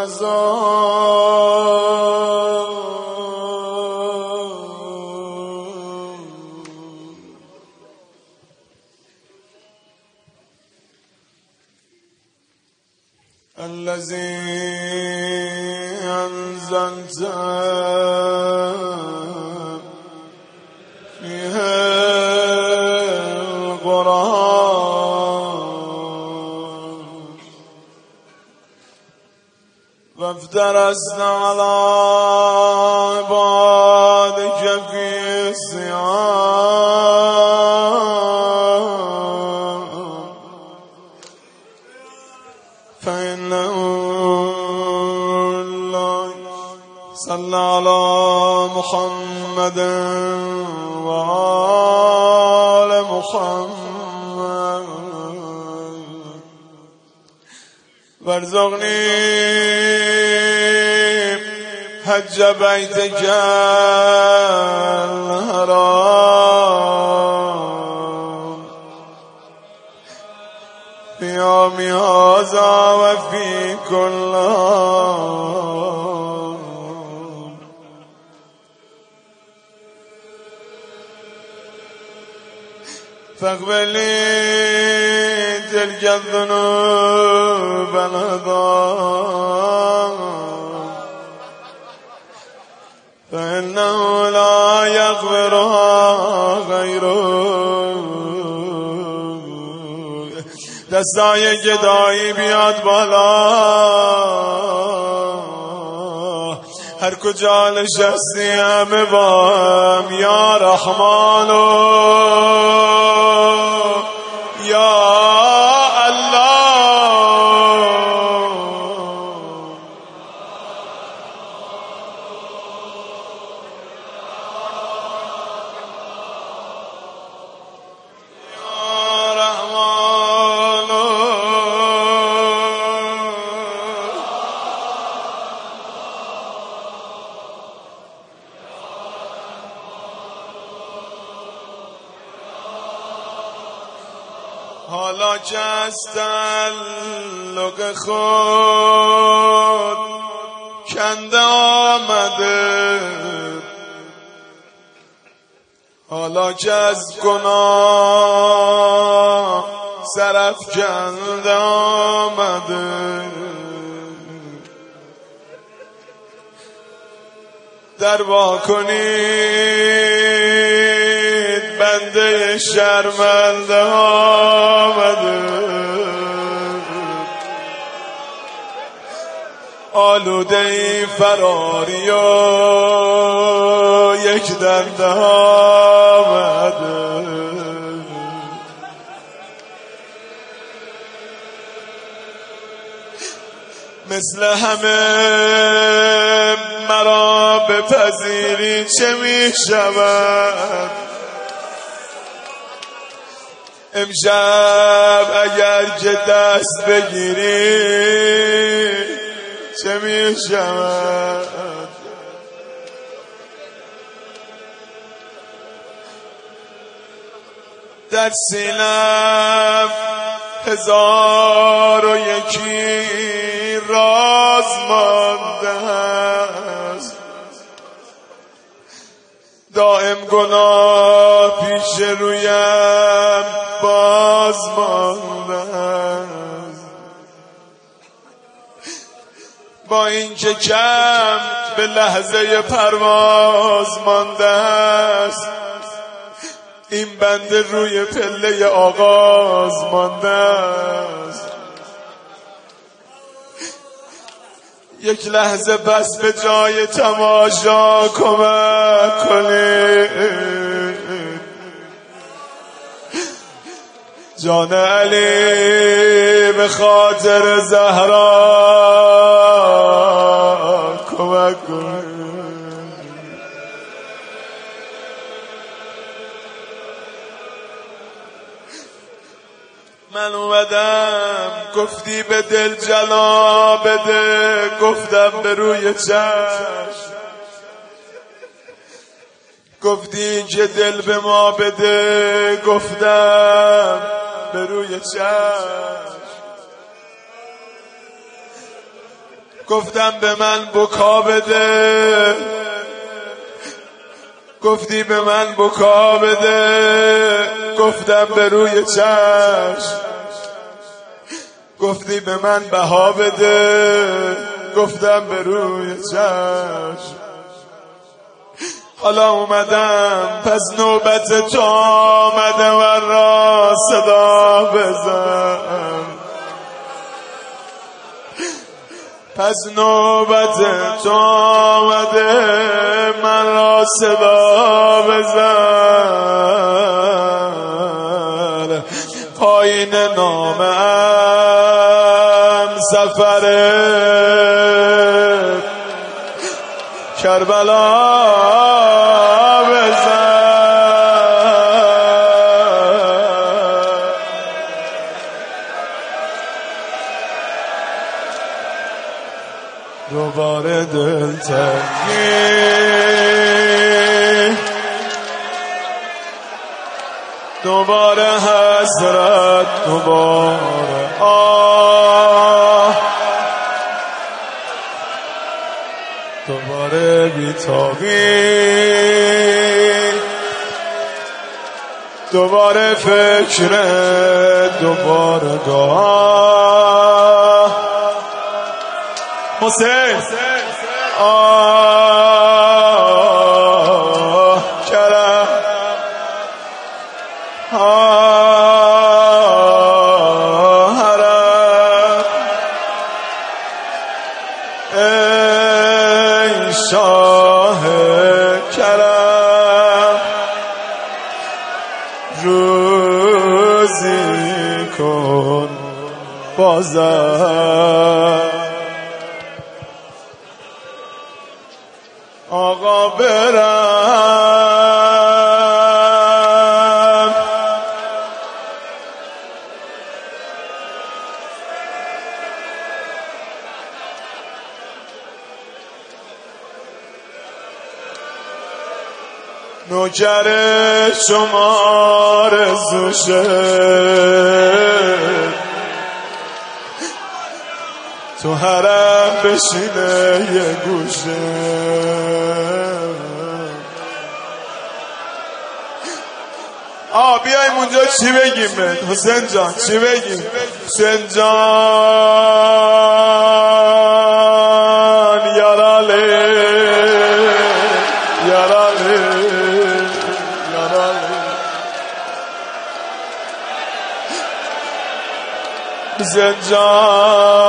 عذاب الذي أنزلت فيه القرآن وافترست على عبادك في الصيام فإنه صلى على محمد وآل محمد وارزقني حج بيتك الحرام في يوم هذا وفي كل فاغفر لي تلك الذنوب العظام فإنه لا يغفرها غيرك. دستای گدایی بیاد بالا، هر کجا نشستی همه با هم یا رحمانو یا حالا که از تعلق خود کنده آمده، حالا که از گناه سرافکنده آمده، در وا کنید بنده شرمنده آمده، آلوده ای فراری و یک دنده آمده، مثل همه مرا بپذیری چه می شود؟ امشب اگر که دست بگیری چه می شود؟ در سینم 1001 راز مانده است، دائم گناه پیش رویم باز مانده است، با اینکه کم به لحظه پرواز مانده است، این بنده روی پله آغاز مانده است. یک لحظه بس به جای تماشا کمک کنید، جان علی به خاطر زهرا کمک کنید. من اومدم گفتی به دل جلا بده، گفتم به روی چشم، گفتی که دل به ما بده، گفتم به روی چشم. گفتم به من بکا بده، گفتی به من بکا بده، گفتم به روی چشم، گفتی به من بها بده، گفتم به روی چشم. حالا اومدم پس نوبت تو آمده و را صدا بزن، پس نوبت تو آمده من را صدا بزن. پایین نامم سفر کربلا بزن. دوباره دلتنگی، دوباره حسرت، دوباره آه، دوباره بیتابی، دوباره فکر، دوباره گاه حسین آه کرم آه حرم ای شاه کرم روزی کن بازم آقا برم. نوکر شما آرزوشه تو حرم بشینه یه گوشه. بیایم اونجا چی بگیم بهت حسین جان، چی بگیم حسین جان؟ یاراله یاراله یاراله حسین جان